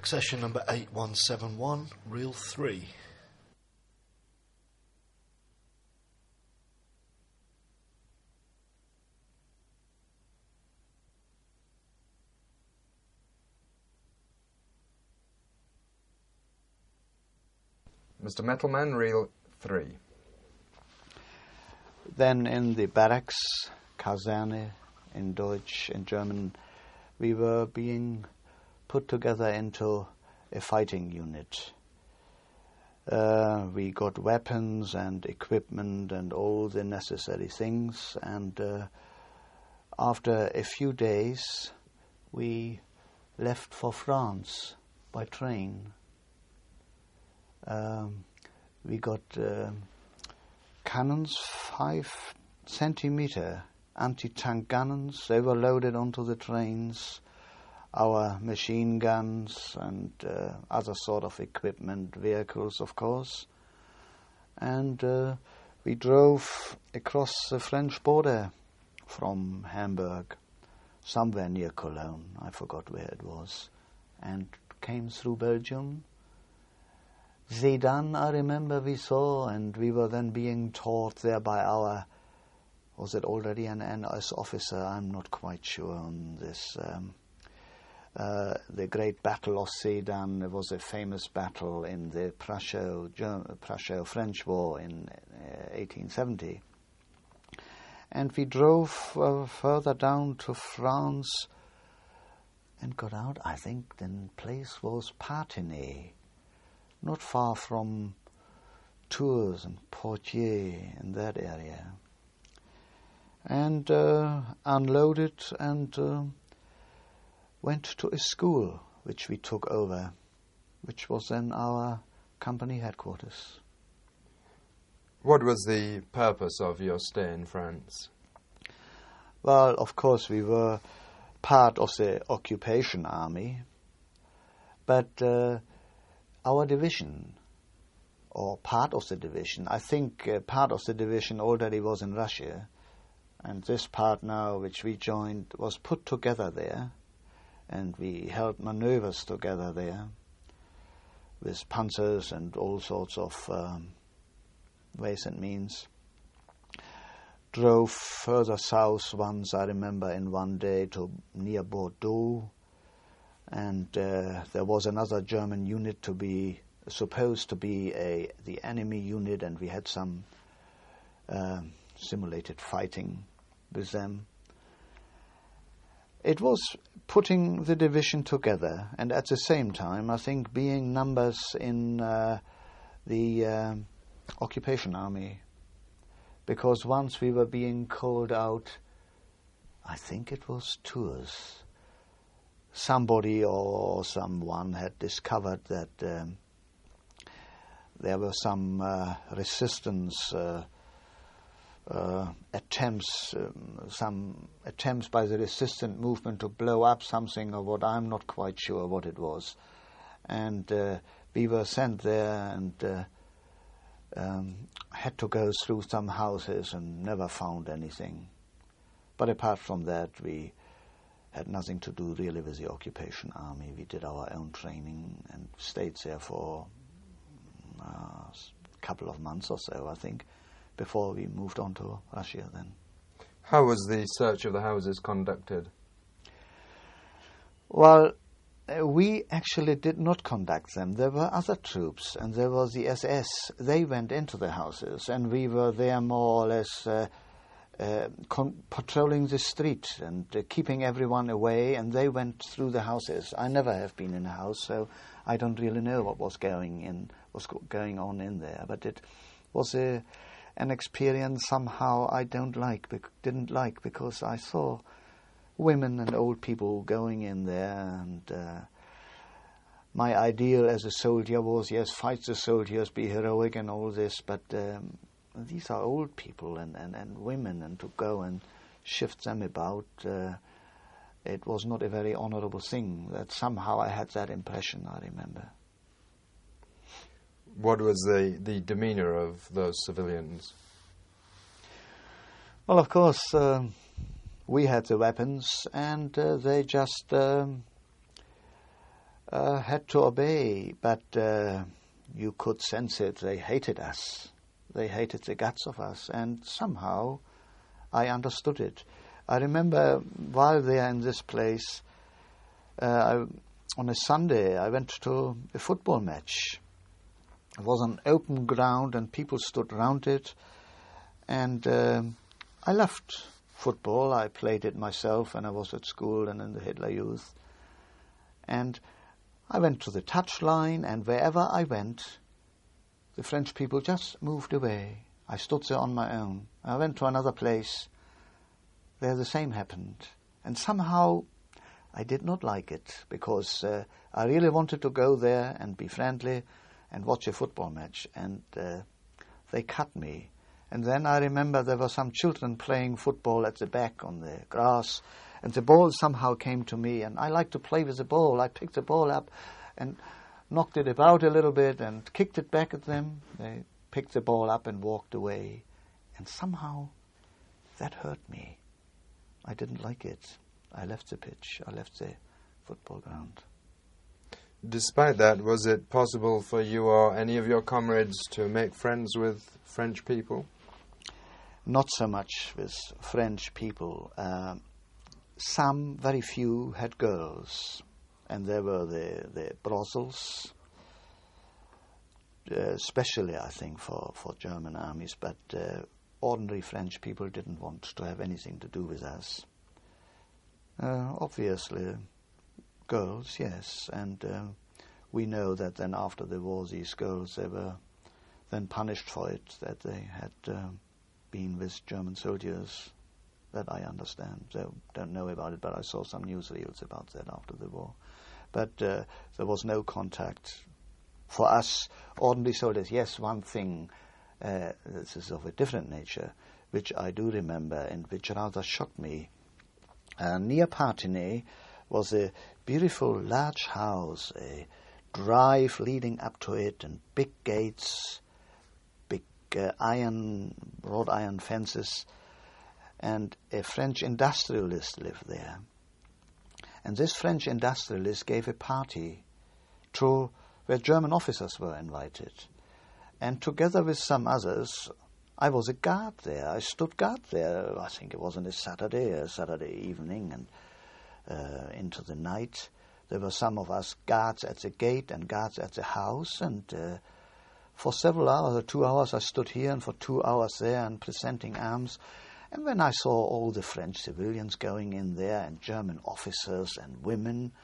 Accession number 8171, reel 3. Mr. Metalman, reel 3. Then in the barracks, Kaserne in Deutsch, in German, we were being put together into a fighting unit. We got weapons and equipment and all the necessary things, and after a few days we left for France by train. We got cannons, 5 centimeter anti-tank cannons. They were loaded onto the trains. Our machine guns and other sort of equipment, vehicles, of course. And we drove across the French border from Hamburg, somewhere near Cologne, I forgot where it was, and came through Belgium. Sedan, I remember we saw, and we were then being taught there by our, was it already an NS officer? I'm not quite sure on this. The Great Battle of Sedan. It was a famous battle in the Prusso-French War in 1870. And we drove further down to France and got out. I think the place was Parthenay, not far from Tours and Poitiers in that area. And unloaded and went to a school which we took over, which was then our company headquarters. What was the purpose of your stay in France? Well, of course, we were part of the occupation army, but our division, or part of the division, I think part of the division already was in Russia, and this part now, which we joined, was put together there, and we held maneuvers together there with panzers and all sorts of ways and means. Drove further south once, I remember, in one day to near Bordeaux, and there was another German unit supposed to be the enemy unit, and we had some simulated fighting with them. It was putting the division together, and at the same time, I think, being numbers in the occupation army, because once we were being called out, I think it was Tours. Somebody or someone had discovered that there were some resistance attempts by the resistant movement to blow up something, or what, I'm not quite sure what it was. And we were sent there and had to go through some houses and never found anything. But apart from that, we had nothing to do really with the occupation army. We did our own training and stayed there for a couple of months or so, I think, before we moved on to Russia then. How was the search of the houses conducted? Well, we actually did not conduct them. There were other troops, and there was the SS. They went into the houses, and we were there more or less patrolling the street and keeping everyone away, and they went through the houses. I never have been in a house, so I don't really know what was going on in there. But it was an experience somehow I didn't like, because I saw women and old people going in there, and my ideal as a soldier was, yes, fight the soldiers, be heroic and all this, but these are old people and women, and to go and shift them about, it was not a very honorable thing. That somehow I had that impression, I remember. What was the demeanour of those civilians? Well, of course, we had the weapons, and they just had to obey, but you could sense it. They hated us. They hated the guts of us, and somehow I understood it. I remember while there in this place, on a Sunday, I went to a football match. It was an open ground and people stood around it. And I loved football. I played it myself when I was at school and in the Hitler Youth. And I went to the touchline, and wherever I went, the French people just moved away. I stood there on my own. I went to another place. There the same happened. And somehow I did not like it, because I really wanted to go there and be friendly and watch a football match. And they cut me. And then I remember there were some children playing football at the back on the grass, and the ball somehow came to me, and I like to play with the ball. I picked the ball up and knocked it about a little bit and kicked it back at them. They picked the ball up and walked away. And somehow that hurt me. I didn't like it. I left the pitch. I left the football ground. Despite that, was it possible for you or any of your comrades to make friends with French people? Not so much with French people. Some, very few, had girls, and there were the brothels, especially, I think, for German armies, but ordinary French people didn't want to have anything to do with us. Obviously, girls, yes, and we know that then after the war, these girls, they were then punished for it, that they had been with German soldiers, that I understand. I don't know about it, but I saw some newsreels about that after the war. But there was no contact. For us, ordinary soldiers, yes, one thing, this is of a different nature, which I do remember and which rather shocked me. Near Parthenay was a beautiful large house, a drive leading up to it, and big gates, big wrought iron fences, and a French industrialist lived there. And this French industrialist gave a party where German officers were invited. And together with some others, I was a guard there. I stood guard there. I think it was on a Saturday evening, and into the night. There were some of us guards at the gate and guards at the house, and for several hours, 2 hours, I stood here, and for 2 hours there, and presenting arms. And when I saw all the French civilians going in there, and German officers and women,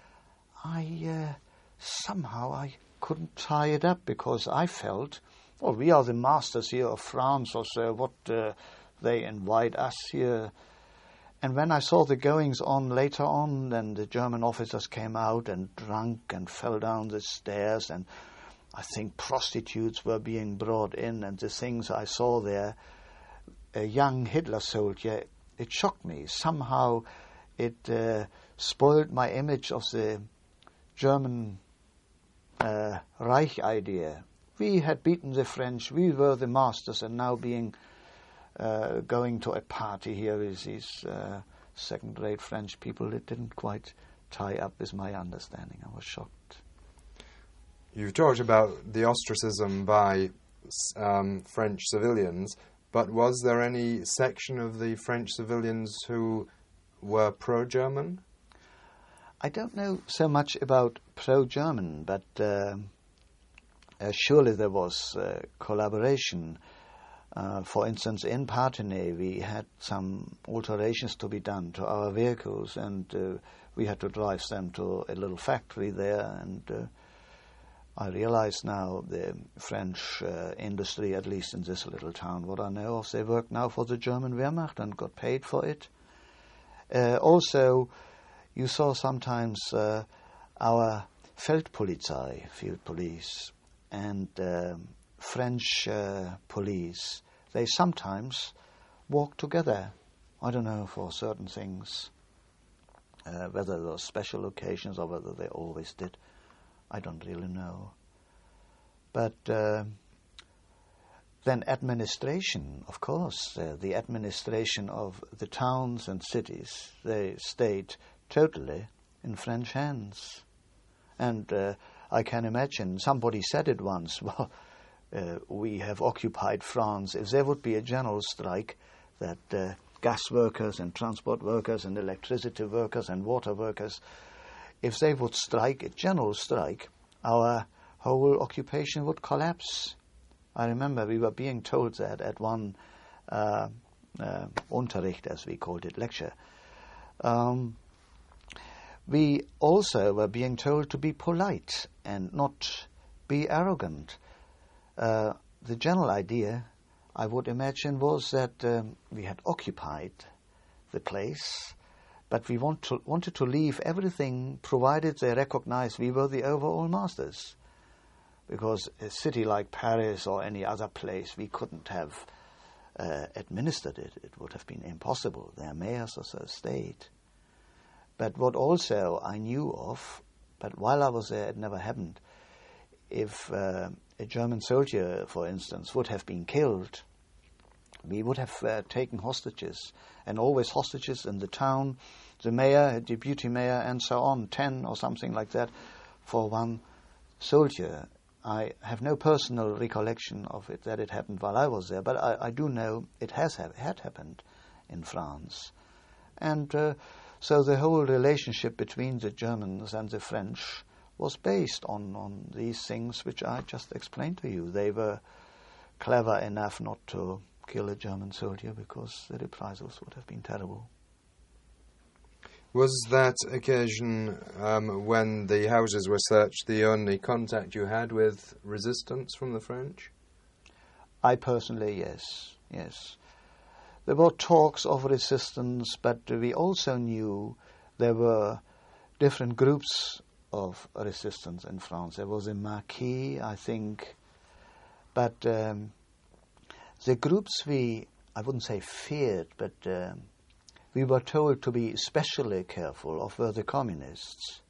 somehow I couldn't tie it up, because I felt, well, we are the masters here of France, or so, what they invite us here. And when I saw the goings on later on, then the German officers came out and drunk and fell down the stairs, and I think prostitutes were being brought in, and the things I saw there, a young Hitler soldier, it shocked me. Somehow it spoiled my image of the German Reich idea. We had beaten the French, we were the masters, and now going to a party here with these second-rate French people, it didn't quite tie up with my understanding. I was shocked. You've talked about the ostracism by French civilians, but was there any section of the French civilians who were pro-German? I don't know so much about pro-German, but surely there was collaboration. For instance, in Parthenay we had some alterations to be done to our vehicles, and we had to drive them to a little factory there, and I realize now the French industry, at least in this little town, what I know of, they work now for the German Wehrmacht and got paid for it. Also, you saw sometimes our Feldpolizei, field police, and French police, they sometimes walk together. I don't know, for certain things, whether there were special occasions or whether they always did. I don't really know. But then administration, of course, the administration of the towns and cities, they stayed totally in French hands. And I can imagine, somebody said it once, well, we have occupied France. If there would be a general strike, that gas workers and transport workers and electricity workers and water workers, if they would strike, a general strike, our whole occupation would collapse. I remember we were being told that at one Unterricht, as we called it, lecture. We also were being told to be polite and not be arrogant. The general idea, I would imagine, was that we had occupied the place, but we wanted to leave everything provided they recognized we were the overall masters. Because a city like Paris or any other place, we couldn't have administered it. It would have been impossible. They are mayors of the state. But what also I knew of, but while I was there it never happened, if a German soldier, for instance, would have been killed, we would have taken hostages, and always hostages in the town, the mayor, deputy mayor, and so on, 10 or something like that, for one soldier. I have no personal recollection of it, that it happened while I was there, but I do know it had happened in France. And so the whole relationship between the Germans and the French was based on these things which I just explained to you. They were clever enough not to kill a German soldier because the reprisals would have been terrible. Was that occasion, when the houses were searched, the only contact you had with resistance from the French? I personally, yes. There were talks of resistance, but we also knew there were different groups of resistance in France. There was a Maquis, I think, but the groups I wouldn't say feared, but we were told to be especially careful of were the communists.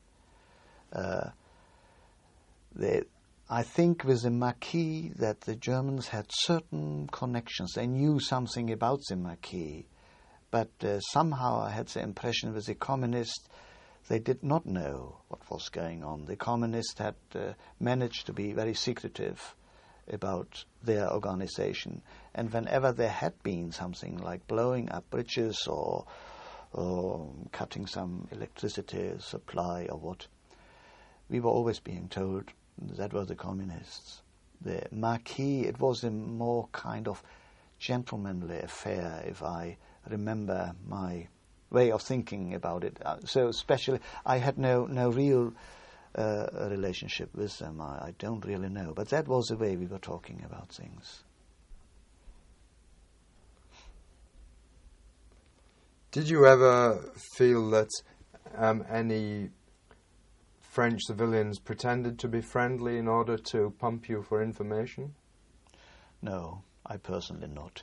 I think with the Maquis that the Germans had certain connections. They knew something about the Maquis, but somehow I had the impression with the communists they did not know what was going on. The communists had managed to be very secretive about their organization, and whenever there had been something like blowing up bridges or cutting some electricity supply or what, we were always being told that were the communists. The Maquis, it was a more kind of gentlemanly affair, if I remember my way of thinking about it. So especially, I had no real relationship with them. I don't really know. But that was the way we were talking about things. Did you ever feel that any French civilians pretended to be friendly in order to pump you for information? No, I personally not.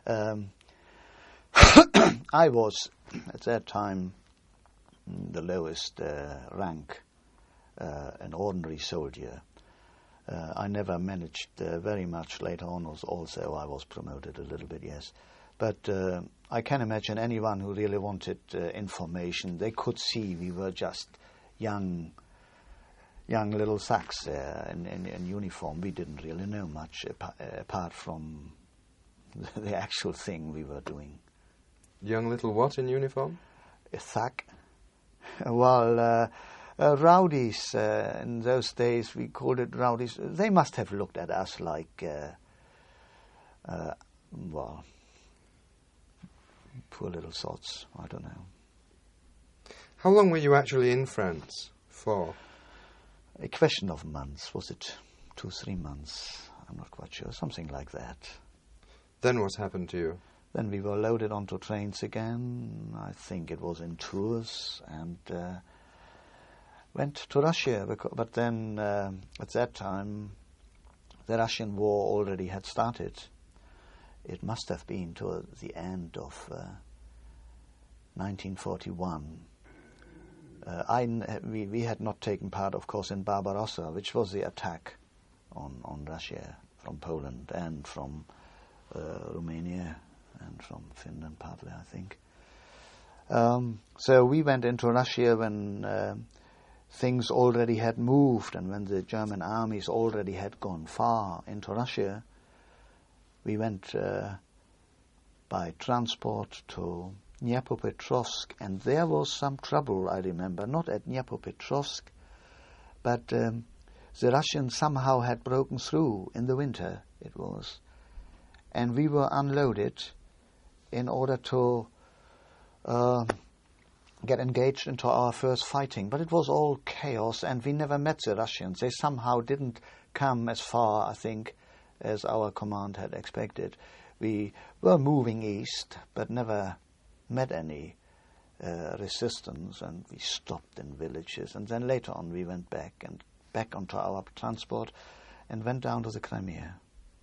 I was, at that time, the lowest rank, an ordinary soldier. I never managed very much later on. Also, I was promoted a little bit, yes. But I can imagine anyone who really wanted information, they could see we were just young little thugs in uniform. We didn't really know much apart from the actual thing we were doing. Young little what in uniform? A thug. Well, rowdies, in those days we called it rowdies. They must have looked at us like, poor little sots. I don't know. How long were you actually in France for? A question of months. Was it 2-3 months? I'm not quite sure. Something like that. Then what happened to you? Then we were loaded onto trains again. I think it was in Tours, and went to Russia. But then, at that time, the Russian war already had started. It must have been toward the end of 1941. We had not taken part, of course, in Barbarossa, which was the attack on Russia from Poland and from Romania and from Finland partly, I think. So we went into Russia when things already had moved and when the German armies already had gone far into Russia, we went by transport to Dnipropetrovsk, and there was some trouble, I remember, not at Dnipropetrovsk, but the Russians somehow had broken through in the winter, it was, and we were unloaded in order to get engaged into our first fighting. But it was all chaos, and we never met the Russians. They somehow didn't come as far, I think, as our command had expected. We were moving east, but never met any resistance, and we stopped in villages. And then later on we went back onto our transport and went down to the Crimea.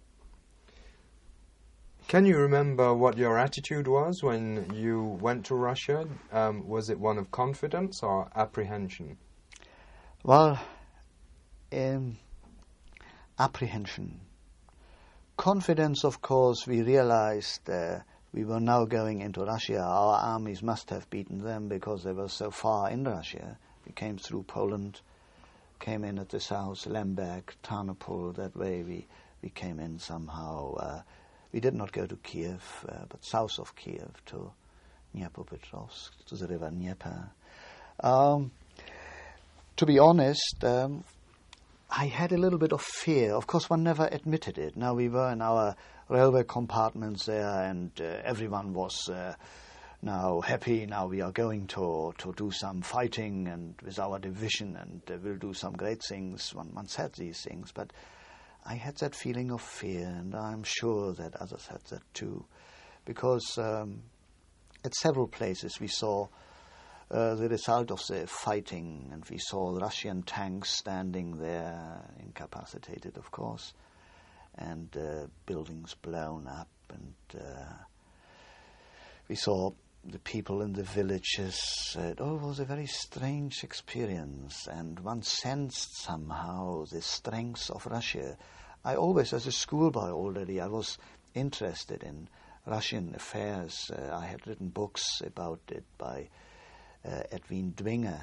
Can you remember what your attitude was when you went to Russia? Was it one of confidence or apprehension? Well, apprehension. Confidence, of course, we realized we were now going into Russia. Our armies must have beaten them because they were so far in Russia. We came through Poland, came in at the south, Lemberg, Tarnopol, that way we came in somehow. We did not go to Kiev, but south of Kiev to Dnipropetrovsk, to the river Dnieper. To be honest, I had a little bit of fear. Of course, one never admitted it. Now we were in our railway compartments there, and everyone was now happy. Now we are going to do some fighting and with our division, and we'll do some great things. One said these things, but I had that feeling of fear, and I'm sure that others had that too, because at several places we saw the result of the fighting, and we saw Russian tanks standing there, incapacitated, of course, and buildings blown up, and we saw the people in the villages. It was a very strange experience, and one sensed somehow the strength of Russia. I always, as a schoolboy already, I was interested in Russian affairs. I had written books about it by Edwin Dwinger,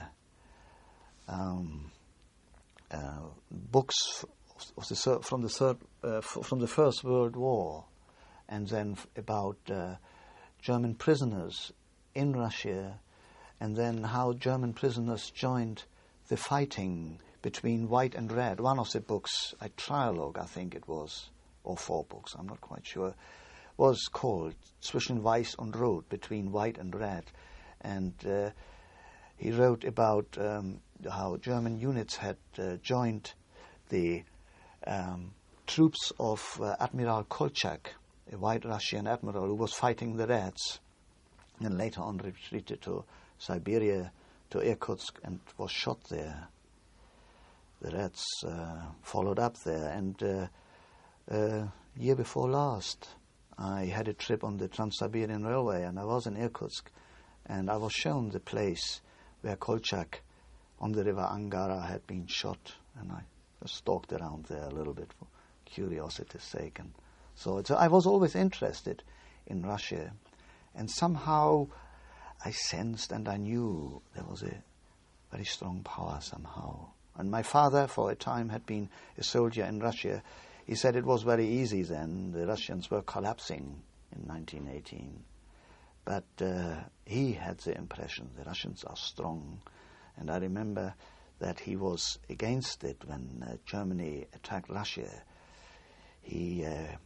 books from the First World War, and then about German prisoners in Russia, and then how German prisoners joined the fighting between white and red. One of the books, a trialogue I think it was, or 4 books, I'm not quite sure, was called Zwischen Weiß und Rot, between white and red. And he wrote about how German units had joined the troops of Admiral Kolchak, a white Russian admiral who was fighting the Reds, and later on retreated to Siberia, to Irkutsk, and was shot there. The Reds followed up there, and year before last I had a trip on the Trans-Siberian Railway, and I was in Irkutsk, and I was shown the place where Kolchak on the river Angara had been shot, and I just stalked around there a little bit for curiosity's sake, and so I was always interested in Russia, and somehow I sensed and I knew there was a very strong power somehow. And my father, for a time, had been a soldier in Russia. He said it was very easy then. The Russians were collapsing in 1918. But he had the impression the Russians are strong. And I remember that he was against it when Germany attacked Russia. He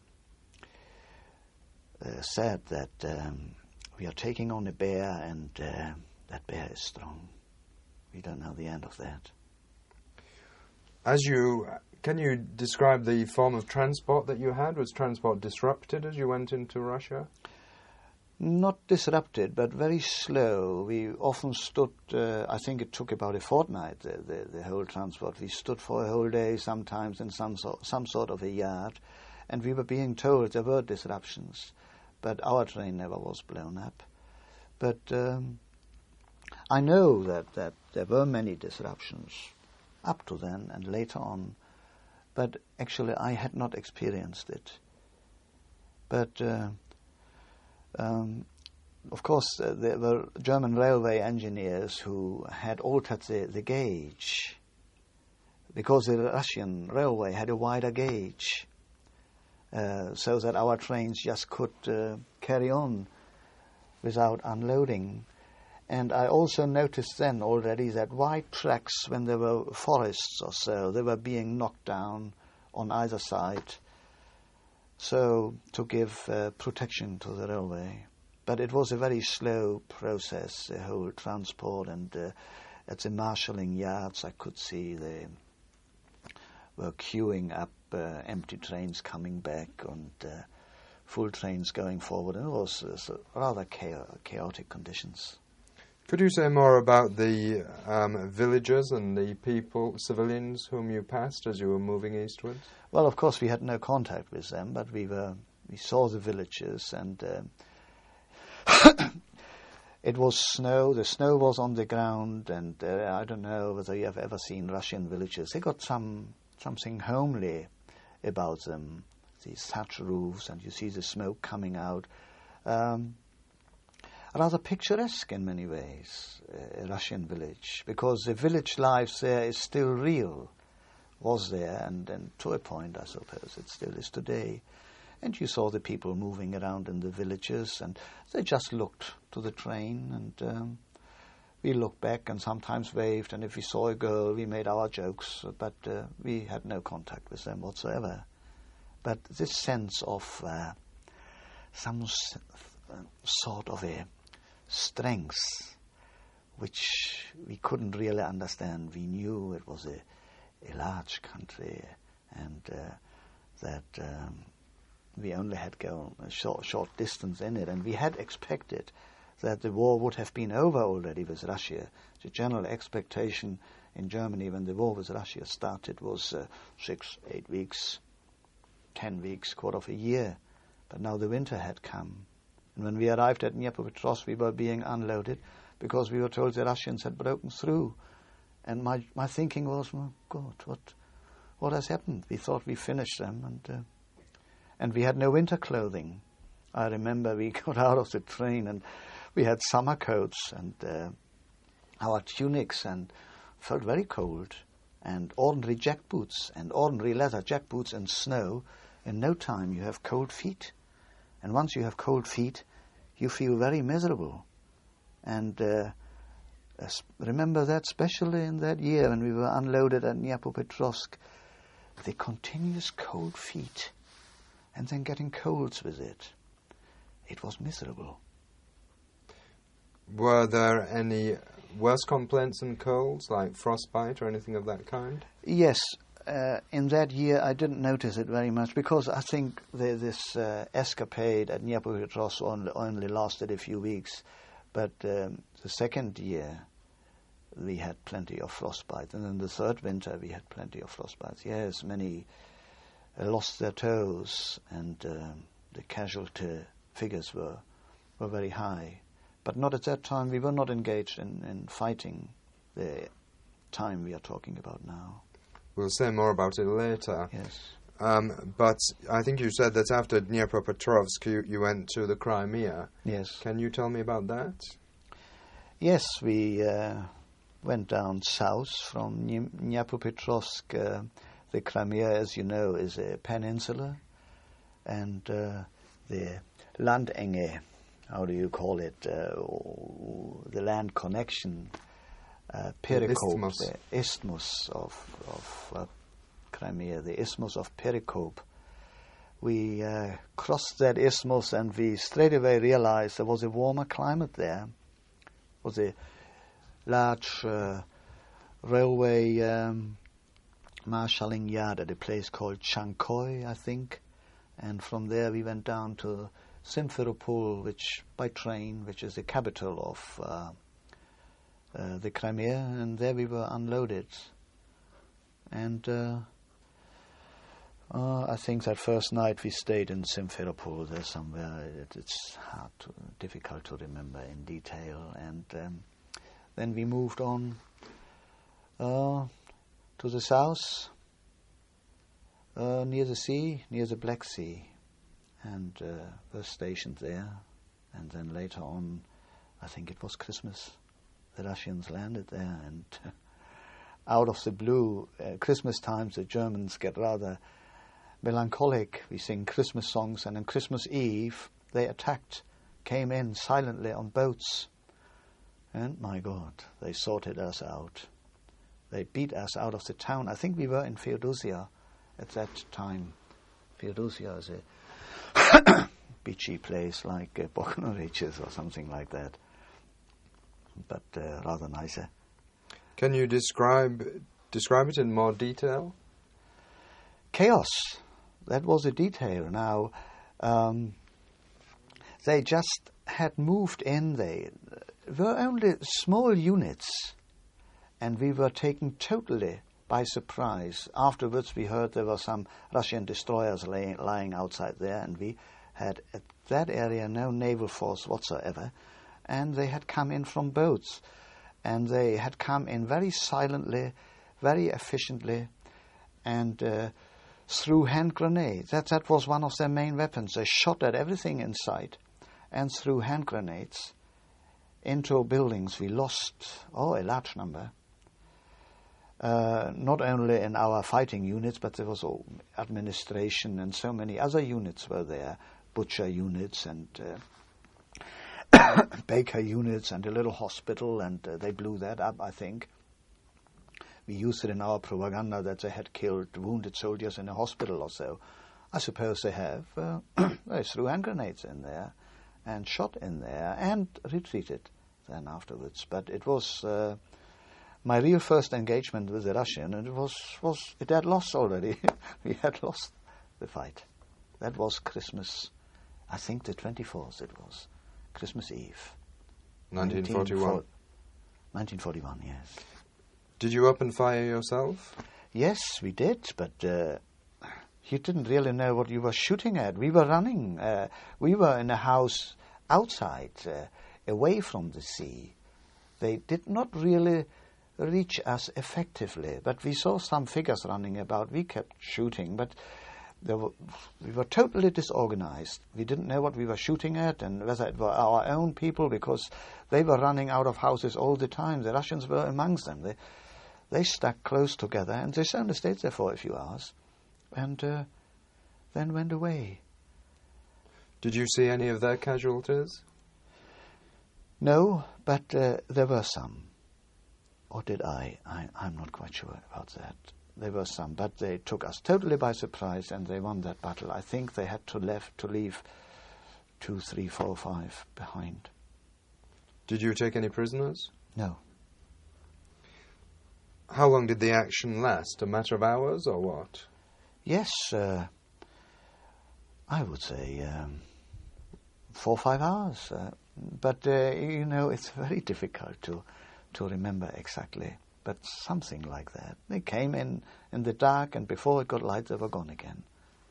said that we are taking on a bear, and that bear is strong. We don't know the end of that. Can you describe the form of transport that you had? Was transport disrupted as you went into Russia? Not disrupted, but very slow. We often stood, I think it took about a fortnight, the whole transport. We stood for a whole day, sometimes in some sort of a yard, and we were being told there were disruptions, but our train never was blown up. But I know that there were many disruptions up to then and later on, but actually I had not experienced it. But of course, there were German railway engineers who had altered the gauge, because the Russian railway had a wider gauge, so that our trains just could carry on without unloading. And I also noticed then already that wide tracks, when there were forests or so, they were being knocked down on either side, so to give protection to the railway. But it was a very slow process, the whole transport, and at the marshalling yards I could see they were queuing up empty trains coming back and full trains going forward, and it was rather chaotic conditions. Could you say more about the villagers and the people, civilians, whom you passed as you were moving eastwards? Well, of course, we had no contact with them, but we saw the villages, and it was snow. The snow was on the ground, and I don't know whether you have ever seen Russian villages. They got something homely about them, these thatch roofs, and you see the smoke coming out. Rather picturesque in many ways, a Russian village, because the village life there is still real, was there, and to a point, I suppose, it still is today. And you saw the people moving around in the villages, and they just looked to the train, and we looked back and sometimes waved, and if we saw a girl, we made our jokes, but we had no contact with them whatsoever. But this sense of some sort of a strength which we couldn't really understand. We knew it was a large country, and that we only had gone a short distance in it, and we had expected that the war would have been over already with Russia. The general expectation in Germany when the war with Russia started was 6, 8 weeks, 10 weeks, quarter of a year. But now the winter had come. And when we arrived at Dnipropetrovsk, we were being unloaded because we were told the Russians had broken through. And my thinking was, oh God, what has happened? We thought we finished them, and we had no winter clothing. I remember we got out of the train and we had summer coats and our tunics, and felt very cold, and ordinary jackboots and ordinary leather jackboots in snow. In no time you have cold feet. And once you have cold feet, you feel very miserable. And remember that, especially in that year when we were unloaded at Dnipropetrovsk, the continuous cold feet, and then getting colds with it. It was miserable. Were there any worse complaints than colds, like frostbite or anything of that kind? Yes. In that year, I didn't notice it very much, because I think this escapade at Dnipropetrovsk only lasted a few weeks. But the second year, we had plenty of frostbite. And in the third winter, we had plenty of frostbites. Yes, many lost their toes, and the casualty figures were very high. But not at that time. We were not engaged in fighting the time we are talking about now. We'll say more about it later. Yes. But I think you said that after Dnipropetrovsk you went to the Crimea. Yes. Can you tell me about that? Yes, we went down south from Dnipropetrovsk. The Crimea, as you know, is a peninsula, and the Landenge, how do you call it, the land connection, Perikop, the isthmus of Crimea, the isthmus of Perikop. We crossed that isthmus, and we straight away realized there was a warmer climate there. It was a large railway marshalling yard at a place called Chankoy, I think, and from there we went down to Simferopol, which by train, which is the capital of the Crimea, and there we were unloaded. And I think that first night we stayed in Simferopol there somewhere. It's difficult to remember in detail. And then we moved on to the south, near the sea, near the Black Sea, and were stationed there. And then later on, I think it was Christmas, the Russians landed there, and out of the blue, Christmas times, the Germans get rather melancholic. We sing Christmas songs, and on Christmas Eve, they attacked, came in silently on boats. And my God, they sorted us out. They beat us out of the town. I think we were in Feodosia at that time. Feodosia is a beachy place like Bognoriches or something like that, but rather nicer. Can you describe it in more detail? Chaos. That was a detail. Now, they just had moved in. They were only small units, and we were taken totally by surprise. Afterwards, we heard there were some Russian destroyers lying outside there, and we had at that area no naval force whatsoever, and they had come in from boats, and they had come in very silently, very efficiently, and threw hand grenades. That was one of their main weapons. They shot at everything in sight and threw hand grenades into buildings. We lost a large number. Not only in our fighting units, but there was administration, and so many other units were there, butcher units and baker units and a little hospital, and they blew that up, I think. We used it in our propaganda that they had killed wounded soldiers in a hospital or so. I suppose they have. They threw hand grenades in there and shot in there and retreated then afterwards. But it was my real first engagement with the Russian, and it had lost already. We had lost the fight. That was Christmas, I think the 24th it was, Christmas Eve. 1941? 1941, yes. Did you open fire yourself? Yes, we did, but you didn't really know what you were shooting at. We were running. We were in a house outside, away from the sea. They did not really reach us effectively, but we saw some figures running about. We kept shooting, but we were totally disorganized. We didn't know what we were shooting at and whether it were our own people, because they were running out of houses all the time. The Russians were amongst them. They stuck close together, and they only stayed there for a few hours and then went away. Did you see any of their casualties? No, but there were some. Or did I? I'm not quite sure about that. There were some, but they took us totally by surprise, and they won that battle. I think they had to leave 2, 3, 4, 5 behind. Did you take any prisoners? No. How long did the action last? A matter of hours or what? Yes, I would say 4 or 5 hours. But, it's very difficult to remember exactly. But something like that. They came in the dark, and before it got light, they were gone again.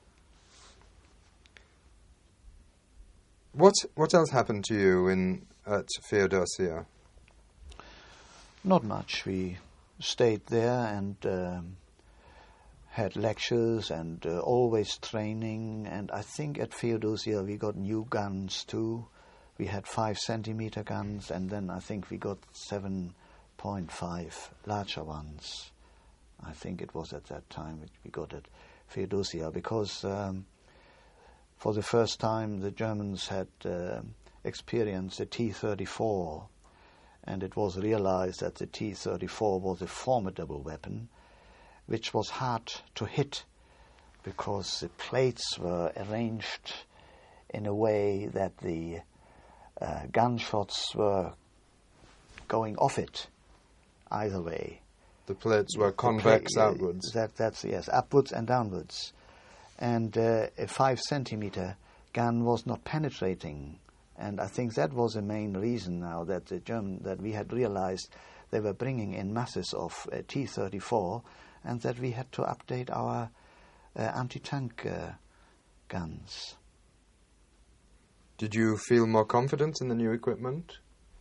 What else happened to you at Feodosia? Not much. We stayed there and had lectures and always training. And I think at Feodosia we got new guns too. We had 5-centimeter guns, and then I think we got 7.5 larger ones. I think it was at that time we got at Feodosia, because for the first time the Germans had experienced the T-34, and it was realized that the T-34 was a formidable weapon, which was hard to hit because the plates were arranged in a way that the gunshots were going off it either way. The plates were convex outwards. That's yes, upwards and downwards. And a 5-centimeter gun was not penetrating. And I think that was the main reason now that that we had realized they were bringing in masses of T-34, and that we had to update our anti-tank guns. Did you feel more confident in the new equipment?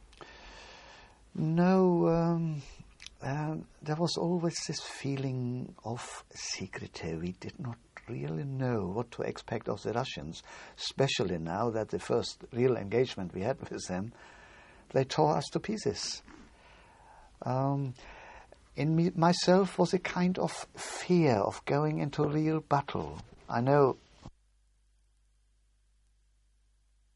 No, there was always this feeling of secrecy. We did not really know what to expect of the Russians, especially now that the first real engagement we had with them, they tore us to pieces. In myself was a kind of fear of going into real battle. I know